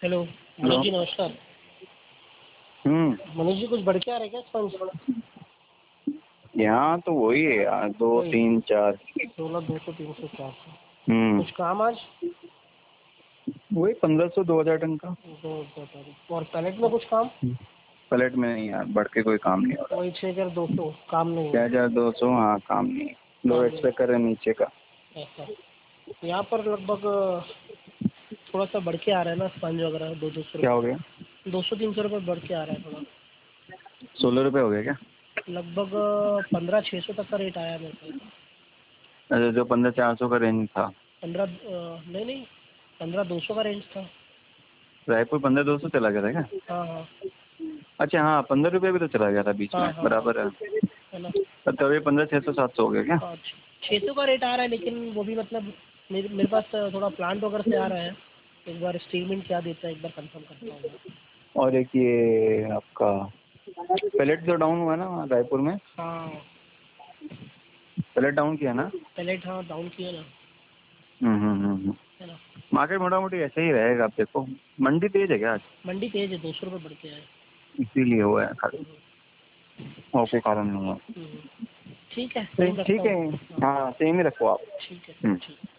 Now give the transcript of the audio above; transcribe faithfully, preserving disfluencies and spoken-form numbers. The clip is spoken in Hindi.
Hello hello. मनोज जी, नमस्कार। हम्म। मनोज जी, कुछ बढ़ के आ रहे क्या स्पंज? यहाँ तो वही है यार, दो वही तीन चार। सोलह दो सौ तीन सौ चार सौ। हम्म। कुछ काम आज? वही पंद्रह सौ दो हजार टन का। दो दो तारीख। और पैलेट में कुछ काम? प्लेट में नहीं यार, बढ़ के कोई काम नहीं हो रहा। वही छः हजार दो सौ काम नहीं छह है। हजार दो सौ हाँ, काम नहीं है। काम लोग नहीं एक्सपेक्ट कर रहे हैं नीचे का। ऐसा। यहाँ पर लगभग थोड़ा सा बढ़ के आ रहा है ना स्पंज वगैरह, दो दो सौ क्या हो रुपये। गया? दो सौ तीन सौ रुपये बढ़ के आ रहा है थोड़ा। सोलह रुपए हो गया क्या? लगभग पंद्रह छः सौ तक का रेट आया मेरे को। अच्छा, जो पंद्रह चार सौ का रेंज था। पंद्रह नहीं नहीं, पंद्रह दो सौ का रेंज था। रायपुर पंद्रह दो सौ चला गया था क्या? हाँ हाँ अच्छा हाँ, पंद्रह रुपये भी तो चला गया था बीच में, हाँ हाँ हाँ, बराबर है। है ना। तो अभी पंद्रह छह सौ सात सौ हो गया क्या? हाँ, छः सौ का रेट आ रहा है, लेकिन वो भी मतलब मेरे मेरे पास थोड़ा प्लांट वगैरह से आ रहा है। एक बार स्टीलमेंट क्या देता है, एक बार कंफर्म करता हूँ मैं। और एक ये आपका पैलेट जो डाउन हुआ है ना रायपुर में, हाँ पैलेट डाउन किया ना। पैलेट, हाँ डाउन किया ना। हम्म हम्म हम्म। है ना। मार्केट मोटा मोटी ऐसे ही रहेगा। आप देखो, मंडी तेज है क्या आज? मंडी तेज है, दो सौ रुपये बढ़ के आए। इसीलिए हुआ है खाली, हम्म, और कोई कारण नहीं है। हम्म, ठीक है, सेम ठीक रखता ठीक हूँ। है। हाँ हाँ, सेम ही रखो आप। ठीक है। हम्म। ठीक।